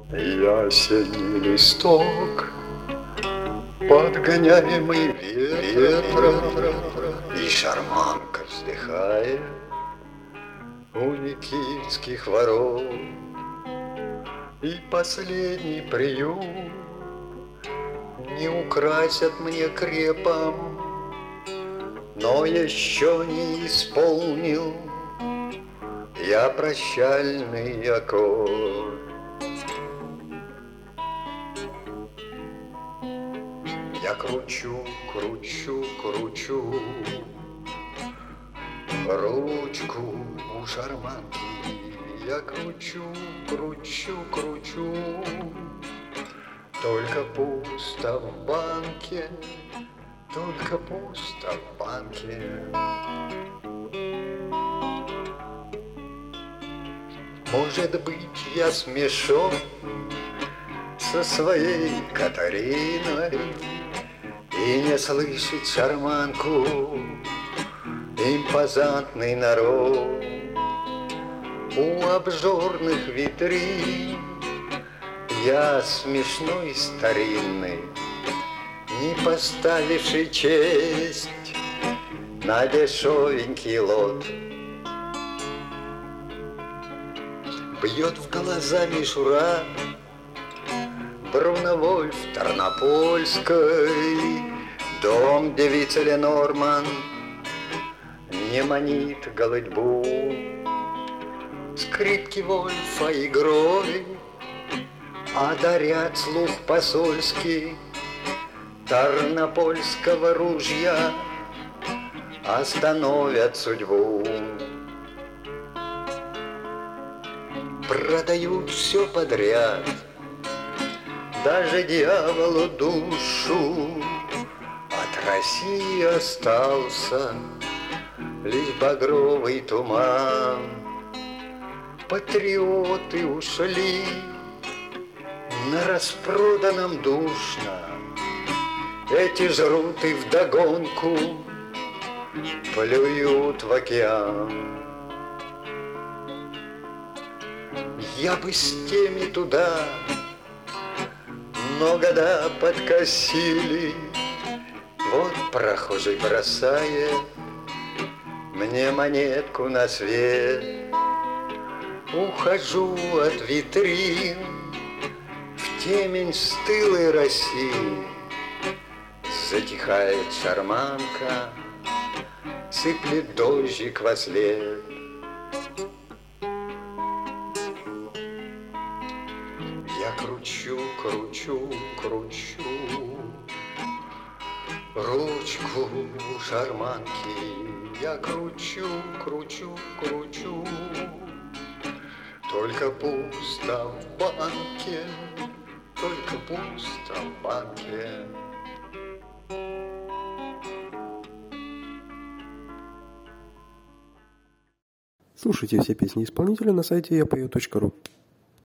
Ясень листок, подгоняемый ветром, и шарманка вздыхает у Никитских ворот. И последний приют не украсят мне крепом, но еще не исполнил я прощальный аккорд. Я кручу, кручу, кручу ручку у шарманки. Я кручу, кручу, кручу, только пусто в банке, только пусто в банке. Может быть, я смешу со своей Катариной и не слышит шарманку импозантный народ. У обжорных витрин я смешной старинный, не поставивший честь на дешевенький лот. Бьет в глаза мишура Бруновольф Тарнопольской, дом девицы Ленорман не манит голытьбу. Скрипки Вольфа игрой одарят слух посольский, Тарнопольского ружья остановят судьбу. Продают все подряд, даже дьяволу душу. От России остался лишь багровый туман. Патриоты ушли, на распроданном душно. Эти жрут и вдогонку плюют в океан. Я бы с теми туда, но года подкосили. Вот прохожий бросает мне монетку на свет. Ухожу от витрин в темень стылой России. Затихает шарманка, сыплет дождик вослед. Я кручу, кручу, кручу ручку шарманки. Я кручу, кручу, кручу, только пусто в банке, только пусто в банке. Слушайте все песни исполнителя на сайте yapою.ru.